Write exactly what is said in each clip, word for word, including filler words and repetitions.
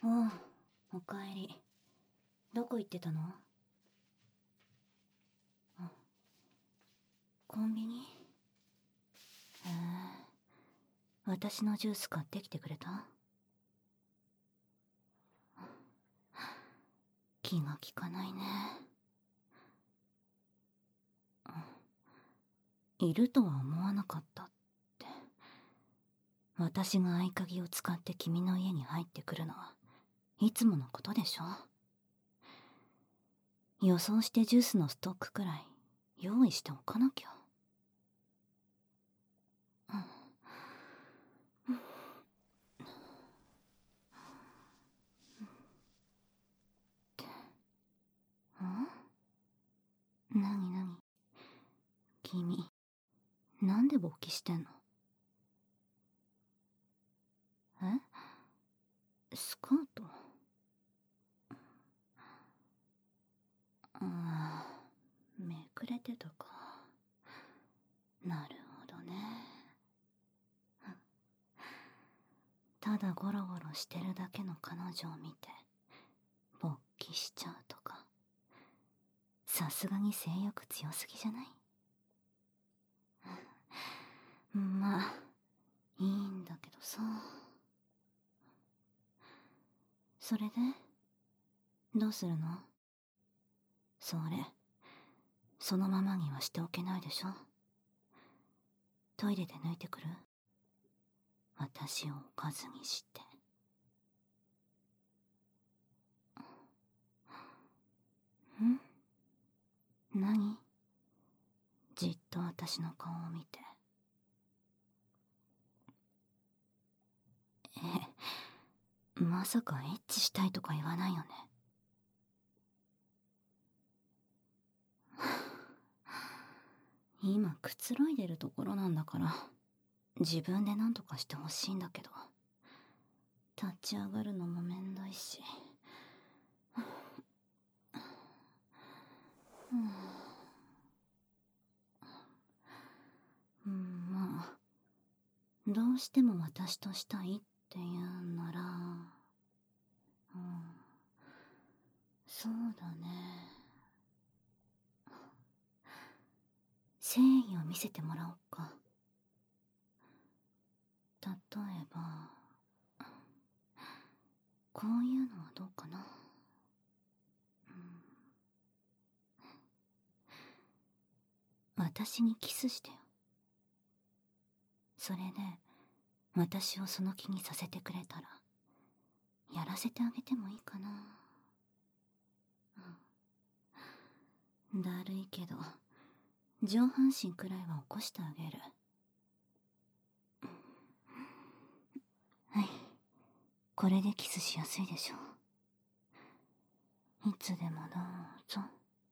おう、おかえり。どこ行ってたの？あ、コンビニ？へえ、私のジュース買ってきてくれた？気が利かないね。いるとは思わなかったって。私が合鍵を使って君の家に入ってくるのはいつものことでしょ。予想してジュースのストックくらい用意しておかなきゃ。ん？なになに？君、なんで勃起してんの？え？スカート？ああ、めくれてたか。なるほどね。ただゴロゴロしてるだけの彼女を見て勃起しちゃうとか、さすがに性欲強すぎじゃない？まあいいんだけどさ。それでどうするの？それそのままにはしておけないでしょ。トイレで抜いてくる？私をおかずにして。ん？何？じっと私の顔を見て。え、まさかエッチしたいとか言わないよね？今くつろいでるところなんだから自分で何とかしてほしいんだけど、立ち上がるのもめんどいし。うん、まあどうしても私としたいって言うんなら、うん、そうだね。誠意を見せてもらおっか。例えばこういうのはどうかな。うん、私にキスしてよ。それで私をその気にさせてくれたらやらせてあげてもいいかな。うん、だるいけど上半身くらいは起こしてあげる。はい、これでキスしやすいでしょ。いつでもどうぞ。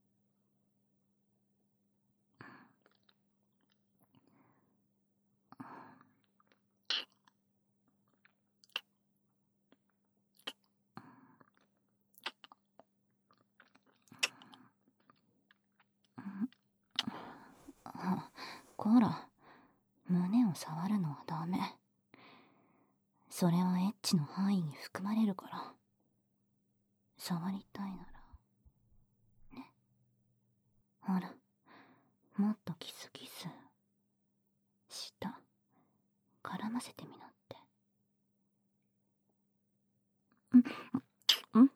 あ、こら、胸を触るのはダメ。それはエッチの範囲に含まれるから。触りたいならね。ほら、もっとキスキスした絡ませてみなって。うん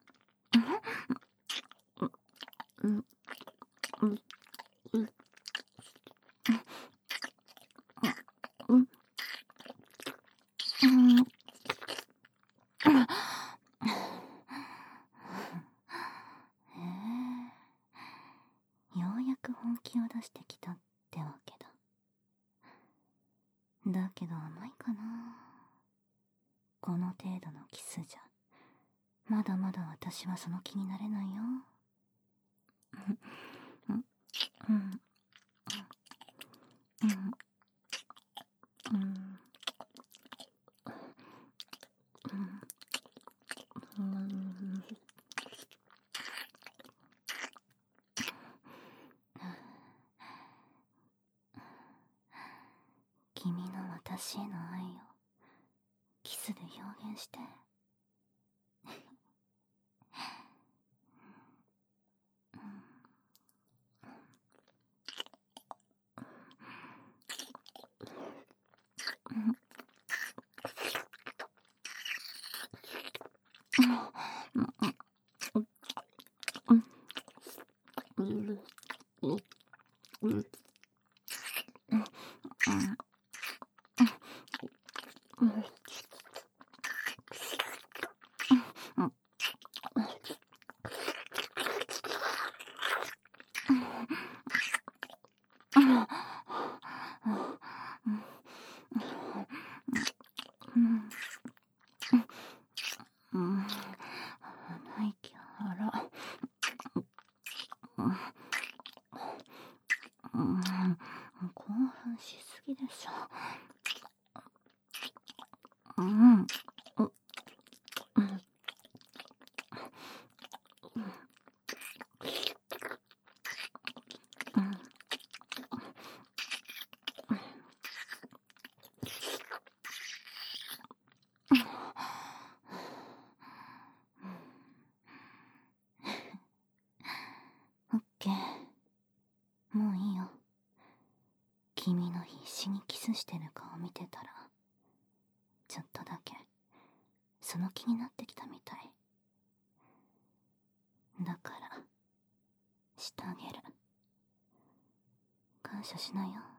うんうんうんうんうんようやく本気を出してきたってわけだ。だけど甘いかな。この程度のキスじゃまだまだ私はその気になれないよ。うんうんうんうんうん君の私への愛をキスで表現して。 鼻息荒ら。興奮しすぎでしょ。うんオッケー、もういいよ。君の必死にキスしてる顔見てたらちょっとだけその気になってきたみたいだからしてあげる。感謝しなよ。